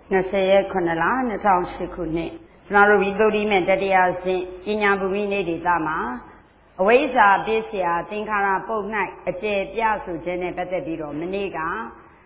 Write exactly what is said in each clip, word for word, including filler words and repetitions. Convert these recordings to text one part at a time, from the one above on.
Nase Konala, Natang Sikune, Smaru Vigodi Mentadia Zin, Inya Bumini de Dama, Aweza Bisia, Tinkara Pog Night, a J Piasu Gene Petadiro, Menega,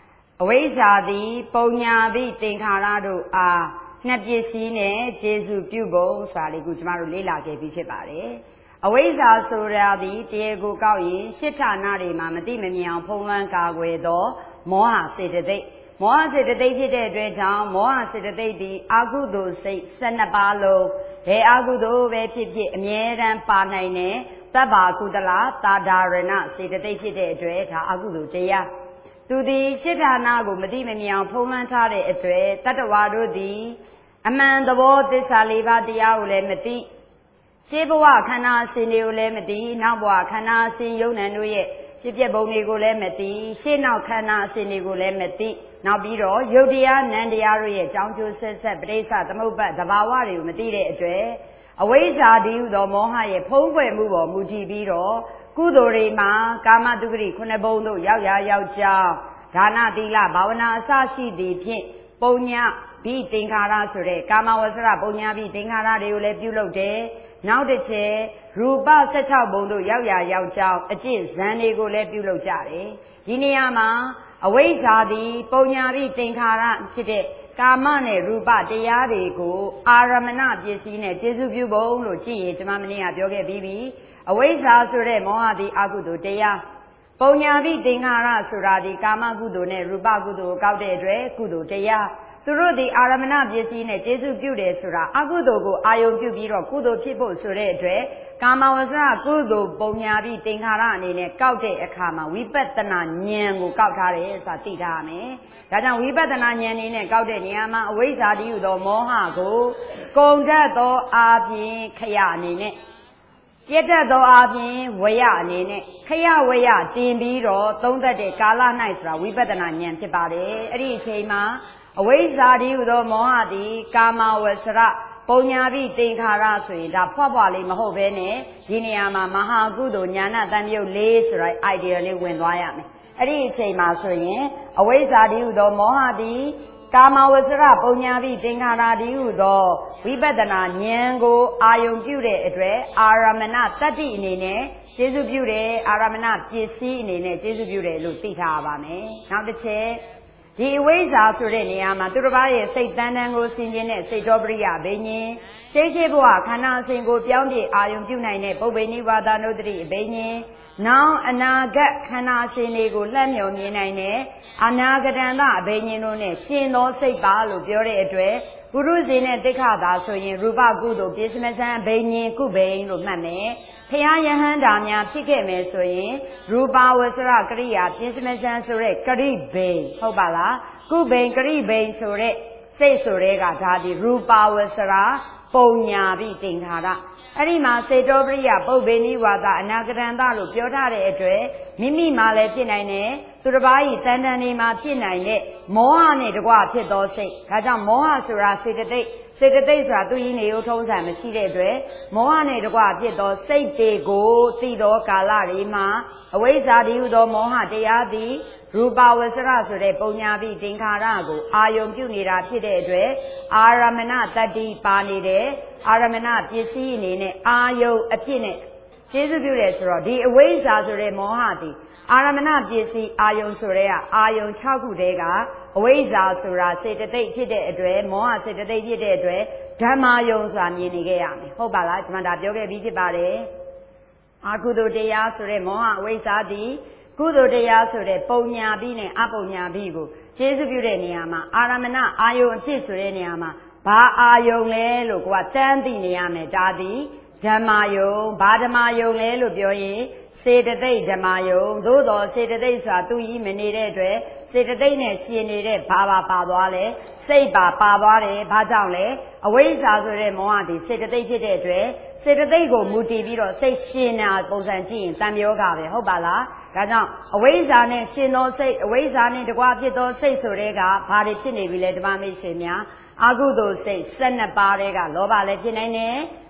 Aweza the Ponya B Tinkarado are Snapjesine, Jesu Pubo, Sally Gutmaru Lila gave Bishopare. Aweza Sura the Diego Gawi, Shita Nari, Mamadi Mimian, Polan Gagwedo, Moa said they. Moa said the day did down, Moa said the day Agudo say Senabalo, He Agudo, Veti, Mier and Panane, Tabakudala, Tadarana, said the day did dread Agudo Jaya. To the Shitanago, Medimian, Pomantare, a dread, Tatawado di, a man the word de Saliva di Aule Meti. Shibawa cana sinio lemedi, Nabwa cana sin yonanuye. Shipya Bomigo lemeti, Shina cana sinigo lemeti, Nabiro, Yodia, Nandiari, John Joseph, Bresa, the Moba, the Bawari, Medire, Dre, Aweza diu do Mohaye, Pongwe Mubo, Muji Biro, Kudorima, Kama Dugri, Kunabono, Yaya Yauja, Dana Dila, Bawana, Sashi, the Pin, Bonya, B. Tinkara Sure, Kama Wasra, Bonya, B. Tinkara, you let you look there. Now the chair, Ruba set out Bondo, Yaya Yauja, a chin, Zanego let you look at it. Diniama, away Zadi, Bonya, Tinkara, Site, Kamane, Ruba, Deyarigo, Aramana, Jesine, Jesu Bubo, Luci, Mamania, Yoga Bibi, away Zazure, Moadi, Agudo, Deya, Bonya, Tinkara, Suradi, Kama Gudone, Ruba Gudo, Gaudedre, Gudo, Deya. Through the Aramana Jesine, Jesu Bude Sura, Agudogo, Ayo Bubiro, Kudo people Suredre, Kama was a Gudo, Bonyabi, Tinkarani, Kaute Akama, we bet the Nanyan, Kautare, Satitame, that we bet the Nanyan in a Kaute Niama, ways are you the Mohago, Gondado Abi Kayani. Yeta do Abi, Wayani, Kaya Waya, Timbiro, don't that de Kala Nisra, we bet the Nanyan Tibade, Erishema. Away Zadi Udo Mohadi, Kama Wasra, Ponyabi, Tinkara Sui, da Pabali Mahovene, Giniama, Mahagudo, Nyana, than you lace right ideally when Wyami. Adi say Masoye, away Zadi Udo Mohadi, Kama Wasra, Ponyabi, Tinkara Udo, we better not Nyango, Ayum Beauty address, Aramana, Tati Nene, Jesu Beauty, Aramana, Jisi Nene, Jesu Beauty, Lupita Bame. Now the chair. The ways are Sureniama, Turbai, Say Danango, Singin, Say Dobria, Beni, Say Jeboa, Kana Singo, Biondi, Ayum Junine, Bobeni, Wada Nodri, Beni, now Anaga, Kana Sinego, Lamio, Nine, Anagadana, Benine, Sino, Say Balu, Biore Edre, Guruzine, Decada, so in Ruba Gudo, Business and Beni, Kubain, Lumame, Piayan Damia, Tikeme, so in Ruba was Rakria, Business and Sure, Karibe, Hobala, Kubain, Karibe, Sure, say Surega, Tadi, Ruba was Ra, Ponya, beating Hara. Arima, say Dobria, Bobeni, Wada, Anagadanda, Piotare Edre, Mimi Male Pinane. Turbai, Sandani Martinine, Moane, the Guati Dose, Kaja Moa Sura, say the day, say the days are doing the Otos and Machide, Moane, the Guati Dose, say they go, Tido, Kalarima, away Zadiudo, Moha, Deadi, Ruba was Rasure, Ponyabi, Tinkarago, Ayom Punira, Pide, Aramana, Tadi, Panide, Aramana, Pisine, Ayo, Apine, Jesu Buresro, the away Zazure, Mohati. Aramana Jisi, Ayon Surea, Ayon Chakudega, Aweza Sura, say the day did it adre, Moa said the day did it adre, Damayon Saminigeami, Hobala, Mandajoga Vitibare, Akudo dea Sure, Moa, Weza di, Kudo dea Sure, Ponya Bine, Aponya Bibu, Jesu Bureniama, Aramana, Ayon Tisureniama, Ba Ayon Lelo, Guatandi Niame, Dadi, Damayo, Badamayo Lelo Bioye. Say the day, Damayo, those say the days are two minute, say the day next year, Pava Pavale, say Ba Pavale, Pazale, away Zazure Moadi, say the day today, say the day go Mutiviro, say Shina, Bosantin, Samioga, Hobala, Gazan, away Zane, Shino, say, away Zane, the Guapito, say Surega, Paritini, Village Mami Shimia, Agudo, say, Sena Barega, Loba Letinane.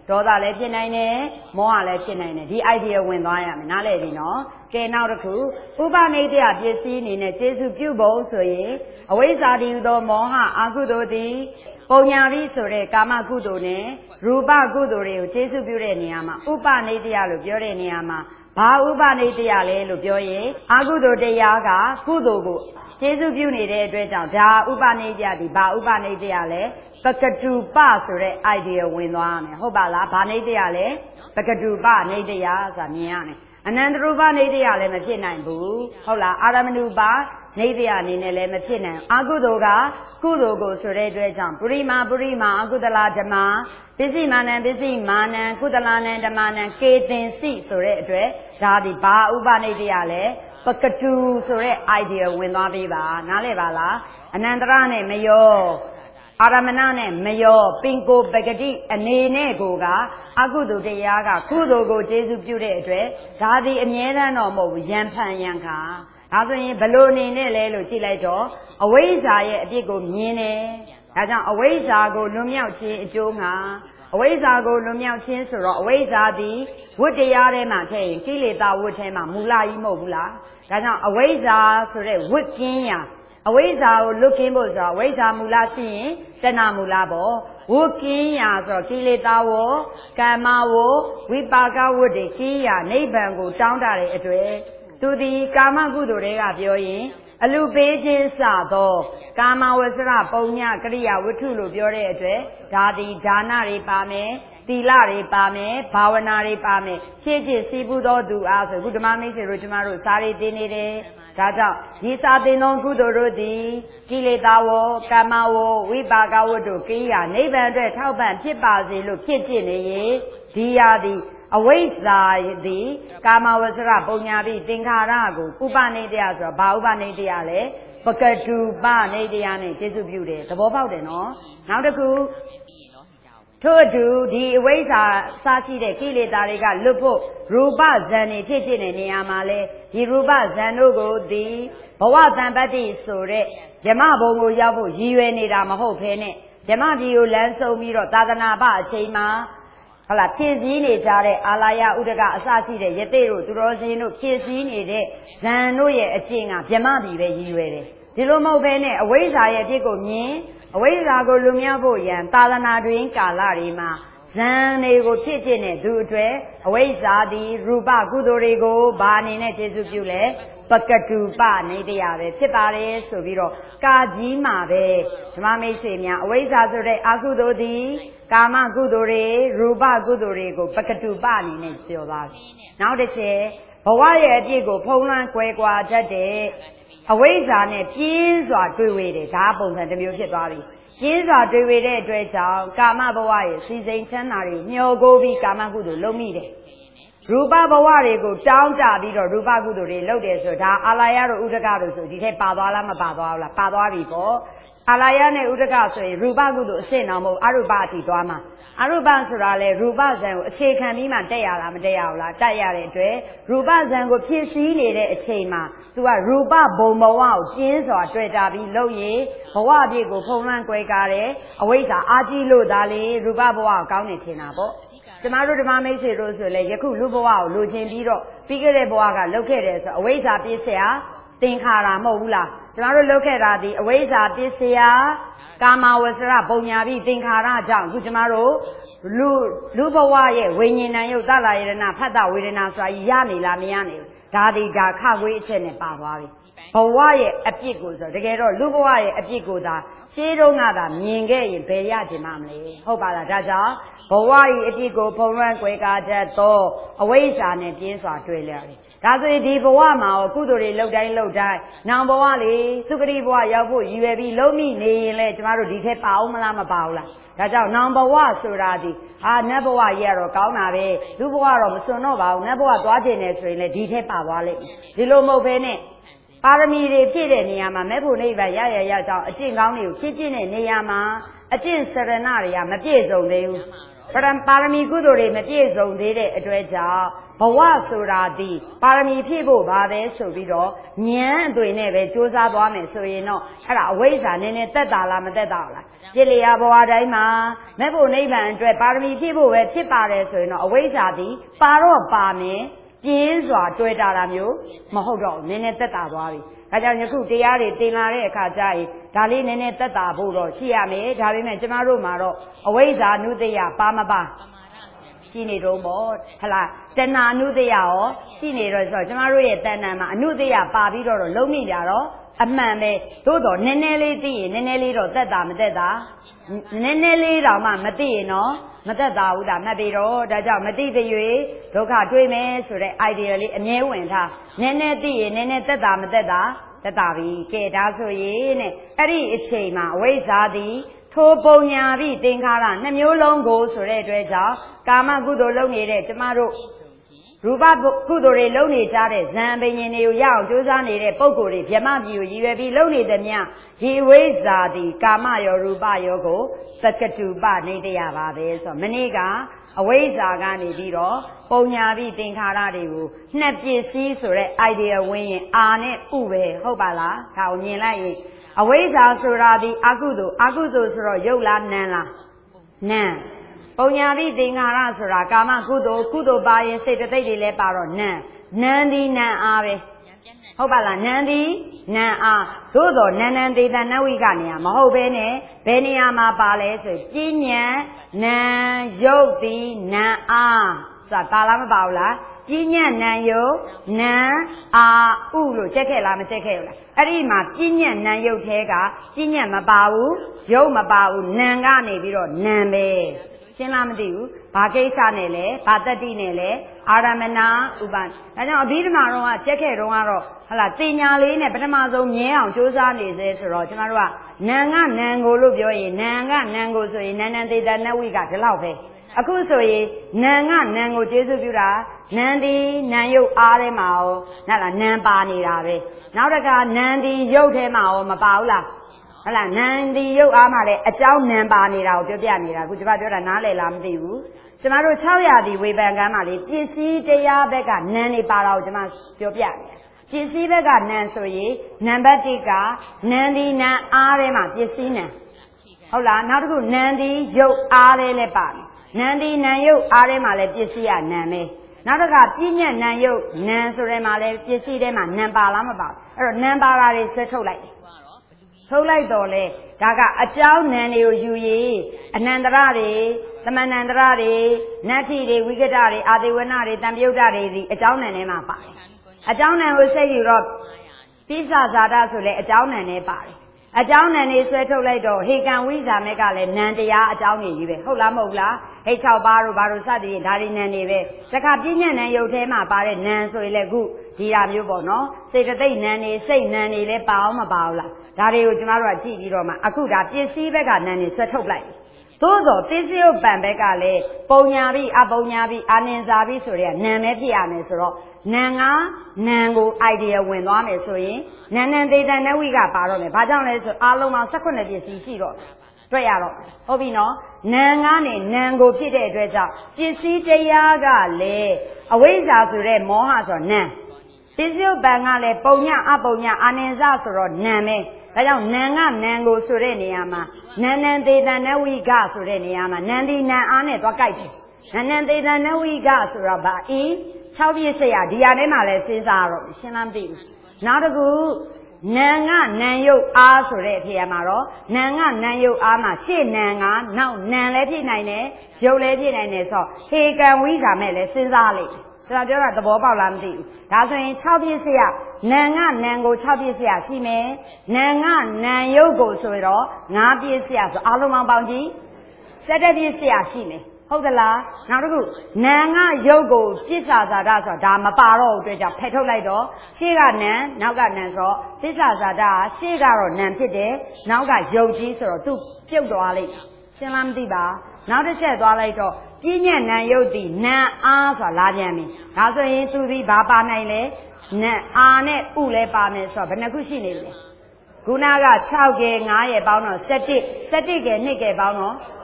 ဒေါသလည်းဖြစ်နိုင်တယ်မောဟလည်းဖြစ်နိုင်တယ်ဒီ idea ဝင်သွားရမယ်နားလည်ပြီနော်ကဲနောက်တစ်ခုဥပနိဒယပစ္စည်းအနေနဲ့ကျေစုပြုဖို့ဆိုရင်အဝိဇ္ဇာတည်ဟူသောမောဟအကုသိုလ်သည်ပုံညာပိဆိုတဲ့ကာမကုသိုလ်နဲ့ရူပကုသိုလ်တွေကိုကျေစုပြုတဲ့နေရာမှာဥပနိဒယလို့ပြောတဲ့နေရာမှာဘာဥပနိဒယလဲလို့ပြောရင်အကုသိုလ်တရားကကုသိုလ်ကိုကျေစုပြုနေတဲ့အတွက်ကြောင့်ဒါဥပနိဒယဒီဘာဥပနိဒယလဲပကတုပဆိုတဲ့ idea ဝင်သွားရမယ်ဟုတ်ပါလားဘာနိဒယလဲပကတုပနိဒယဆိုတာမြင်ရမယ်အနန္တရူပနိဒယလည်းမဖြစ်နိုင်ဘူးဟုတ်လားအာရမဏုပနိဒယအနေနဲ့လည်းမဖြစ်နိုင်အကုသိုလ်ကကုသိုလ်ကိုဆိုတဲ့အတွက်ကြောင့်ပုရိမာပုရိမာအကုသလဓမ္မပစ္စည်းမာနံပစ္စည်းမာနံကုသလနံဓမ္မနံကေတင်စီဆိုတဲ့အတွက်ဒါဒီဘာဥပနိဒယလဲပကတုဆိုတဲ့ idea ဝင်သွားပြီပါနားလည်ပါလားအနန္တရနဲ့မယောအာရမဏနဲ့မယောပင်ကိုပဂတိအနေနဲ့ကိုကအကုသိုလ်တရားကကုသိုလ်ကိုကျေစုပြုတဲ့အတွက်ဒါဒီအမြဲတမ်းတော့မဟုတ်ဘူးယံဖန်ယံခါဒါဆိုရင်ဘလို့အနေနဲ့လဲလို့ကြည့်လိုက်တော့အဝိဇ္ဇာရဲ့အပြစ်ကိုမြင်တယ်ဒါကြောင့်အဝိဇ္ဇာကိုလွန်မြောက်ခြင်းအကျိုးငါအဝိဇ္ဇာကိုလွန်မြောက်ခြင်းဆိုတော့အဝိဇ္ဇာသည်ဝတ္တရားထဲမှာထည့်ရင်ကိလေသာဝတ္ထဲမှာမူလကြီးမဟုတ်ဘူးလားဒါကြောင့်အဝိဇ္ဇာဆိုတဲ့ဝတ်ကင်းရာအဝိဇ္ဇာကိုလွတ်ကင်းဖို့ဆိုတော့အဝိဇ္ဇာမူလရှိရင်တဏမူလပေါ့ဝတ်ကင်းရာဆိုတော့ကိလေသာဝကမ္မဝဝိပါကဝတ်တွေကင်းရာနိဗ္ဗာန်ကိုတောင်းတတဲ့အတွက်သူသည်ကာမကုသိုလ်တွေကပြောရင်အလူပေးခြင်းစသောကာမဝဆရပုံညကရိယာဝတ္ထုလို့ပြောတဲ့အတွက်ဒါသည်ဒါနတွေပါမယ်သီလတွေပါမယ်ဘာဝနာတွေပါမယ်ဖြည့်ဖြည့်စီးပူးသောသူအားဆိုခုဓမ္မမိတ်ဆွေတို့ကျမတို့စာရီတင်နေတယ်ဒါကြောင့်ဒီစာသင်သောကုသိုလ်တို့သည်ကိလေသာဝကမ္မဝဝိပါကဝတ္တုကိယာနိဗ္ဗာန်အတွက်ထောက်ပံ့ဖြစ်ပါစေလို့ဖြစ်ဖြစ်နေရင်ဒီရာသည်အဝိဇ္ဇာသည်ကာမဝဆရပုံညာပိသင်္ခါရကိုဥပနိဒယဆိုတော့ဘာဥပနိဒယလဲပကတုပနိဒယနဲ့ကျေစုပြုတယ်သဘောပေါက်တယ်နော်နောက်တစ်ခုထို့အတူဒီအဝိဇ္ဇာစရှိတဲ့ကိလေသာတွေကလွတ်ဖို့ရူပဇံနေဖြစ်ဖြစ်နေနေရာမှာလဲဒီရူပဇံတို့ကိုဒီဘဝတံပတ္တိဆိုတဲ့ယမဘုံကိုရောက်ဖို့ရည်ရွယ်နေတာမဟုတ်ဘဲနဲ့ယမပြည်ကိုလမ်းဆုံးပြီးတော့သာသနာ့ဘအချိန်မှာဟုတ်လားဖြည့်စည်းနေကြတဲ့အာလာယဥဒကအစရှိတဲ့ယသိတို့သူတော်စင်တို့ဖြည့်စည်းနေတဲ့ဇံတို့ရဲ့အကျင့်ကဗြဟ္မပြည်ပဲရည်ရွယ်တယ်ဒီလိုမဟုတ်ဘဲနဲ့အဝိဇ္ဇာရဲ့အဖြစ်ကိုမြင်အဝိဇ္ဇာကိုလွန်မြောက်ဖို့ရန်သာသနာတွင်ကာလတွေမှာဇံတွေကိုဖြစ်ဖြစ်နဲ့သူအတွက်အဝိဇ္ဇာသည်ရူပကုသိုလ်တွေကိုဘာအနေနဲ့ကျေစုပြုလဲပကတုပနိဒယပဲဖြစ်ပါတယ်ဆိုပြီးတော့ကာကြီးမှာပဲဓမ္မမိတ်ဆွေများအဝိဇ္ဇာဆိုတဲ့အကုသိုလ်သည်ကာမကုသိုလ်တွေရူပကုသိုလ်တွေကိုပကတုပအနေနဲ့ပြောပါနောက်တစ်ချက်ဘဝရဲ့အပြစ်ကိုဖုံးလွှမ်းကွယ်ကွာတတ်တဲ့အဝိဇ္ဇာနဲ့ပြင်းစွာတွေ့ဝေတယ်ဒါပုံစံတစ်မျိုးဖြစ်သွားပြီပြင်းစွာတွေ့ဝေတဲ့အတွက်ကြောင့်ကာမဘဝရဲ့စီစိန်ချမ်းသာတွေမျောကိုပြီးကာမကုသိုလ်လုပ်မိတယ်ရူပဘဝတွေကိုတောင်းတပြီးတော့ရူပကုသိုလ်တွေလုပ်တယ်ဆိုဒါအာလာယတို့ဥဒကတို့ဆိုဒီထက်ပါသွားလားမပါသွားဘူးလားပါသွားပြီပေါ့အာလာယနဲ့ဥဒကဆိုရင်ရူပကုသိုလ်အစစ်အောင်မဟုတ်အရူပအထိသွားမှာအရူပဆိုတာလေရူပဇံကိုအခြေခံပြီးမှတက်ရတာမတက်ရဘူးလားတက်ရတဲ့အတွက်ရူပဇံကိုဖြစ်စည်းနေတဲ့အချိန်မှာ तू ကရူပဘုံဘဝကိုကျင်းစွာတွေ့တာပြီးလုပ်ရင်ဘဝအပြည့်ကိုဖုံးလွှမ်းကွယ်ကားတယ်အဝိဇ္ဇာအာကြီးလို့ဒါလေရူပဘဝကိုကောင်းနေထင်တာပေါ့ကျမတို့ဓမ္မမိတ်ဆွေတို့ဆိုလေယခုလူဘဝကိုလိုချင်ပြီးတော့ပြီးခဲ့တဲ့ဘဝကလုပ်ခဲ့တယ်ဆိုအဝိဇ္ဇာပစ္စယသင်္ခါရမဟုတ်ဘူးလားကျမတို့လုပ်ခဲ့တာဒီအဝိဇ္ဇာပစ္စယကာမဝဆရပုံညာပြီးသင်္ခါရကြောင့်အခုကျမတို့လူလူဘဝရဲ့ဝိညာဉ်ဏ်ရုပ်သလာယရဏဖတ်တာဝေဒနာဆိုတာရနေလားမရနေဘူးဒါဒီဒါခခွေးအချက်နဲ့ပါသွားပြီဘဝရဲ့အပြစ်ကိုဆိုတကယ်တော့လူဘဝရဲ့အပြစ်ကိုသာရှင်းတော့ငါသာမြင်ခဲ့ရင်ဘယ်ရချင်မှမလဲဟုတ်ပါလားဒါကြောင့်ဘဝ၏အပြစ်ကိုဖုံးလွှမ်းကွယ်ကားတတ်သောအဝိဇ္ဇာနဲ့ပြင်းစွာတွေ့လျက်ဒါဆိုရင်ဒီဘဝမှာကုသိုလ်တွေလုပ်တိုင်းလုပ်တိုင်းနောင်ဘဝလေသုခတိဘဝရောက်ဖို့ရည်ရွယ်ပြီးလုံးမိနေရင်လေကျမတို့ဒီထက်ပါအောင်မလားမပါဘူးလားဒါကြောင့်နောင်ဘဝဆိုတာဒီဟာနတ်ဘဝကြီးကတော့ကောင်းတာပဲလူဘဝတော့မစွန့်တော့ပါဘူးနတ်ဘဝသွားခြင်းနဲ့ဆိုရင်လေဒီထက်ပါသွားလိမ့်ဒီလိုမဟုတ်ဘဲနဲ့ပါရမီတွေဖြည့်တဲ့နေရာမှာမဲ့ဖို့နိဗ္ဗာန်ရရရကြောင်းအကျင့်ကောင်းတွေကိုဖြည့်ကျင့်တဲ့နေရာမှာအကျင့်စရဏတွေကမပြည့်စုံသေးဘူးပရံပါရမီကုသိုလ်တွေမပြည့်စုံသေးတဲ့အတွက်ကြောင့်ဘဝဆိုတာဒီပါရမီဖြည့်ဖို့ပါပဲဆိုပြီးတော့ဉာဏ်အသွင်နဲ့ပဲကြိုးစားသွားမယ်ဆိုရင်တော့အဲ့ဒါအဝိဇ္ဇာနည်းနည်းတက်တာလားမတက်တာလားပြည့်လျာဘဝတိုင်းမှာမဲ့ဖို့နိဗ္ဗာန်အတွက်ပါရမီဖြည့်ဖို့ပဲဖြစ်ပါတယ်ဆိုရင်တော့အဝိဇ္ဇာဒီပါတော့ပါမယ်ပြင်းစွာတွေ့တာတာမျိုးမဟုတ်တော့နည်းနည်းတက်တာသွားပြီဒါကြောင့်ယခုတရားတွေတင်လာတဲ့အခါကျရင်ဒါလေးနည်းနည်းသက်သာဖို့တော့ရှိရမယ်ဒါပေမဲ့ကျမတို့မှာတော့အဝိဇ္ဇာနုတ္တယပါမပါရှိနေတော့ပေါ့ဟလားတဏှာနုတ္တယရောရှိနေတော့ဆိုတော့ကျမတို့ရဲ့တဏ္ဍာမှာအနုတ္တယပါပြီးတော့လုံးမိကြတော့အမှန်ပဲသို့တော့နည်းနည်းလေးသိရင်နည်းနည်းလေးတော့သက်တာမသက်တာနည်းနည်းလေးတော့မှမသိရင်တော့မသက်တာဘူးဒါမှတ်ပြီးတော့ဒါကြောင့်မသိသေး၍ဒုက္ခတွေ့မယ်ဆိုတဲ့ idea လေးအမြဲဝင်ထားနည်းနည်းသိရင်နည်းနည်းသက်တာမသက်တာသက်တာပြီကဲဒါဆိုရင်နဲ့အဲ့ဒီအချိန်မှာအဝိဇ္ဇာသည်ထိုပုံညာပြီးသင်္ခါရနှမျိုးလုံးကိုဆိုတဲ့အတွက်ကြောင့်ကာမကုသိုလ်လုပ်နေတဲ့ကျမတို့ရူပကုသိုလ်တွေလုပ်နေကြတဲ့ဇံပင်ရှင်တွေကိုရအောင်ကြိုးစားနေတဲ့ပုံကိုယ်တွေဗြဟ္မပြည်ကိုရည်ရွယ်ပြီးလုပ်နေသမျှဒီဝိဇ္ဇာသည်ကာမရောရူပရောကိုသက္ကတုပနေတရားပါပဲဆိုတော့မနေ့ကအဝိဇ္ဇာကနေပြီးတော့ပုံညာပြီးသင်္ခါရတွေကိုနှစ်ပစ္စည်းဆိုတဲ့ idea ဝင်ရင်အာနဲ့ဥပဲဟုတ်ပါလားဒါကိုမြင်လိုက်ရင်အဝိဇ္ဇာဆိုတာဒီအကုသိုလ်အကုသိုလ်ဆိုတော့ရုပ်လားနာမ်လားနာမ်ပုံညာပြီးသင်္ခါရဆိုတာကာမကုသိုလ်ကုသိုလ်ပါရင်စိတ်တသိက်တွေလည်းပါတော့နာမ်နာမ်ဒီနာမ်အားပဲဟုတ်ပါလားနာမ်ဒီနာမ်အားသို့တော့နန္နံသေတနဝိကနေရမဟုတ်ဘဲနဲ့ဘယ်နေရာမှာပါလဲဆိုပညာနာမ်ရုပ်ဒီနာမ်အားဆိုတာပါလားမပါဘူးလားပညာနာမ်ယုတ်နာမ်အာဥလို့ချက်ခဲ့လားမချက်ခဲ့ဘူးလားအဲ့ဒီမှာပညာနာမ်ယုတ်ထဲကပညာမပါဘူးယုတ်မပါဘူးနာမ်ကနေပြီးတော့နာမ်ပဲရှင်းလားမသိဘူးဘာကိစ္စနဲ့လဲဘာတတ္တိနဲ့လဲအာရမဏဥပ္ပဒါကြောင့်အဘိဓမ္မာတော့ကချက်ခဲ့တော့ကတော့ဟလာတင်ညာလေးနဲ့ပထမဆုံးမြဲအောင်ကြိုးစားနေစေဆိုတော့ကျမတို့ကနာမ်ကနာမ်ကိုလို့ပြောရင်နာမ်ကနာမ်ကိုဆိုရင်နန္နံသေတနဝိကဒီလောက်ပဲအခုဆိုရင်နာမ်ကနာမ်ကိုကျေစုပြုတာနန္ဒီနံယုတ်အားထဲမှာရောနားလားနံပါနေတာပဲနောက်တစ်ခါနန္ဒီယုတ်ထဲမှာရောမပါဘူးလားဟလာနန္ဒီယုတ်အားမှာလည်းအကြောင်းနံပါနေတာကိုပြောပြနေတာအခုကျွန်မပြောတာနားလည်လားမသိဘူးကျမတို့၆ရာသီဝေဖန်ကမ်းမှာလေပစ္စည်းတရားဘက်ကနံနေပါတာကိုကျွန်မပြောပြနေပစ္စည်းဘက်ကနံဆိုရင်နံပါတ်၁ကနန္ဒီနံအားထဲမှာပစ္စည်းနံဟုတ်လားနောက်တစ်ခုနန္ဒီယုတ်အားထဲလည်းပါတယ်နန္ဒီနံယုတ်အားထဲမှာလည်းပစ္စည်းကနံပဲနောက်တစ်ခါပြည့်ညက်နံယုတ်နံဆိုရဲမှာလည်းပစ္စည်းထဲမှာနံပါလားမပါဘူးအဲ့တော့နံပါတာတွေဆွဲထုတ်လိုက်တယ်ထုတ်လိုက်တော့လေဒါကအကြောင်းနံတွေကိုယူရင်အနန္တရတွေသမဏန္တရတွေနတ္ထိတွေဝိကတတွေအာတိဝနတွေတံပြုတ်တတွေဒီအကြောင်းနံထဲမှာပါတယ်အကြောင်းနံကိုဆက်ယူတော့ပိစ္ဆာဇာတဆိုလဲအကြောင်းနံနဲ့ပါတယ်အကြောင်းနံတွေဆွဲထုတ်လိုက်တော့ဟေကံဝိဇာမဲကလည်းနံတရားအကြောင်းတွေကြီးပဲဟုတ်လားမဟုတ်လားဟိတ်၆ပါးတို့ဘာလို့စသည်ဒါတွေနံတွေပဲတခါပြည့်ညက်နံယုတ်ထဲမှာပါတဲ့နံဆိုရင်လည်းခုဒီတာမျိုးပေါ့နော်စေတသိက်နံတွေစိတ်နံတွေလည်းပါအောင်မပါဘူးလားဒါတွေကိုကျမတို့ကကြည့်ပြီးတော့မှအခုဒါပစ္စည်းဘက်ကနံတွေဆွဲထုတ်လိုက်သို့တော့သစ္စယုတ်ပံဘက်ကလည်းပုံညာပြီးအပုံညာပြီးအာနင်္ဇာပြီးဆိုတဲ့နံပဲဖြစ်ရမယ်ဆိုတော့နံကနံကို idea ဝင်သွားမယ်ဆိုရင်နန္နံသေတနဝိကပါတော့မယ်ဘာကြောင့်လဲဆိုအားလုံးပေါင်း၁၈ပစ္စည်းရှိတော့တွေ့ရတော့ဟုတ်ပြီနော်နံကနေနံကိုဖြစ်တဲ့အတွက်ကြောင့်ပစ္စည်းတရားကလည်းအဝိဇ္ဇာဆိုတဲ့မောဟဆိုတော့နံပစ္စယုတ်ပံကလည်းပုံညာအပုံညာအာနင်္ဇာဆိုတော့နံပဲဒါကြောင့်နံကနံကိုဆိုတဲ့နေရာမှာနန္နံသေတနဝိကဆိုတဲ့နေရာမှာနန္ဒီနံအားနဲ့သွားကြိုက်တယ်နန္နံသေတနဝိကဆိုတော့ဗာအင်း၆ပြည့်စရာဒီဟာထဲမှာလည်းစဉ်းစားရတော့ရှင်းလားမသိဘူးနောက်တစ်ခုနံကနံယုတ်အားဆိုတဲ့အဖေမှာတော့နံကနံယုတ်အားမှာရှေ့နံကနောက်နံလည်းဖြစ်နိုင်တယ်ယုတ်လည်းဖြစ်နိုင်တယ်ဆိုတော့ဟေကံဝိဇာမဲ့လည်းစဉ်းစားလိုက်ကျွန်တော်ပြောတာသဘောပေါက်လားမသိဘူးဒါဆိုရင်၆ပြည့်စရာနံကနံကို၆ပြည့်စရာရှိမယ်နံကနံယုတ်ကိုဆိုတော့၅ပြည့်စရာဆိုအားလုံးပေါင်းပေါင်းကြည့်၁၁ပြည့်စရာရှိမယ်ဟုတ်သလားနောက်တစ်ခုနံကယုတ်ကိုပြစ္ဆာဇာတဆိုတာဒါမပါတော့ဘူးအတွက်ကြောင့်ဖယ်ထုတ်လိုက်တော့ရှေ့ကနံနောက်ကနံဆိုတော့ပြစ္ဆာဇာတကရှေ့ကတော့နံဖြစ်တယ်နောက်ကယုတ်ကြီးဆိုတော့သူပြုတ်သွားလိမ့်ရှင်းလားမသိပါနောက်တစ်ချက်သွားလိုက်တော့ပြည့်ညက်နံယုတ်ဒီနံအားဆိုတာလာပြန်ပြီဒါဆိုရင်သူဒီဘာပါနိုင်လဲနံအာနဲ့ဥလဲပါမယ်ဆိုတော့ဘယ်နှခုရှိနေလဲခုနက၆ကဲ၅ရဲ့ပေါင်းတော့၁၁ ၁၁ကဲ၂ကဲပေါင်းတော့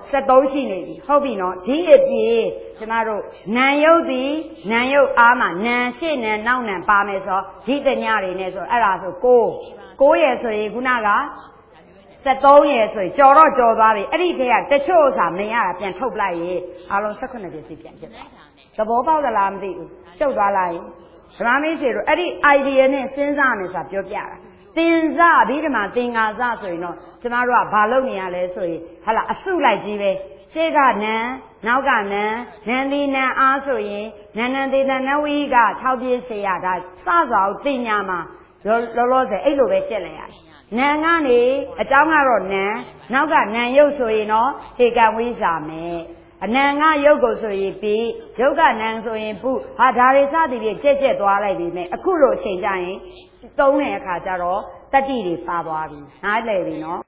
ဆက်သုံးရှိနေပြီဟုတ်ပြီနော်ဒီအပြင်ကျမတို့နံရုပ်သည်နံရုပ်အားမှာနံရှေ့နံနောက်နံပါမယ်ဆိုဒီတညတွေနဲ့ဆိုအဲ့ဒါဆိုကိုကိုရယ်ဆိုရင်ခုနကဆက်သုံးရယ်ဆိုရင်ကြော်တော့ကြော်သွားပြီအဲ့ဒီထဲကတချို့ဥစ္စာမရတာပြန်ထုတ်လိုက်ရင်အားလုံး၁၈ပစ္စည်းပြန်ဖြစ်သွားသဘောပေါက်သလားမသိဘူးရှုပ်သွားလိုက်ဓမ္မမိတ်ဆွေတို့အဲ့ဒီ idea နဲ့စဉ်းစားမယ်ဆိုတာပြောပြတာသင်္ဇအဘိဓမ္မာသင်္ဃာဇဆိုရင်တော့ကျမတို့ကဘာလုပ်နေရလဲဆိုရင်ဟာလာအစုလိုက်ကြီးပဲရှေ့ကနံနောက်ကနံနံဒီနံအားဆိုရင်နံနံသေးနံနဝိက၆ပြည့်စေရဒါစစွာကိုတင်ညာမှာလောလောဆယ်အဲ့လိုပဲကျက်လိုက်ရတယ်နံကနေအကြောင်းကတော့နံနောက်ကနံရုပ်ဆိုရင်တော့ဟေကံဝိဇာမယ်အနံကရုပ်ကိုဆိုရင်ပြီးရုပ်ကနံဆိုရင်ပုဟာဒါတွေစသည်ဖြင့်ကြက်ကြက်သွားလိုက်ပြီမဲ့အခုလိုအချိန်ကျရင်သုံးတဲ့အခါကျတော့တတိတွေပါသွားပြီနားလည်ပြီနော်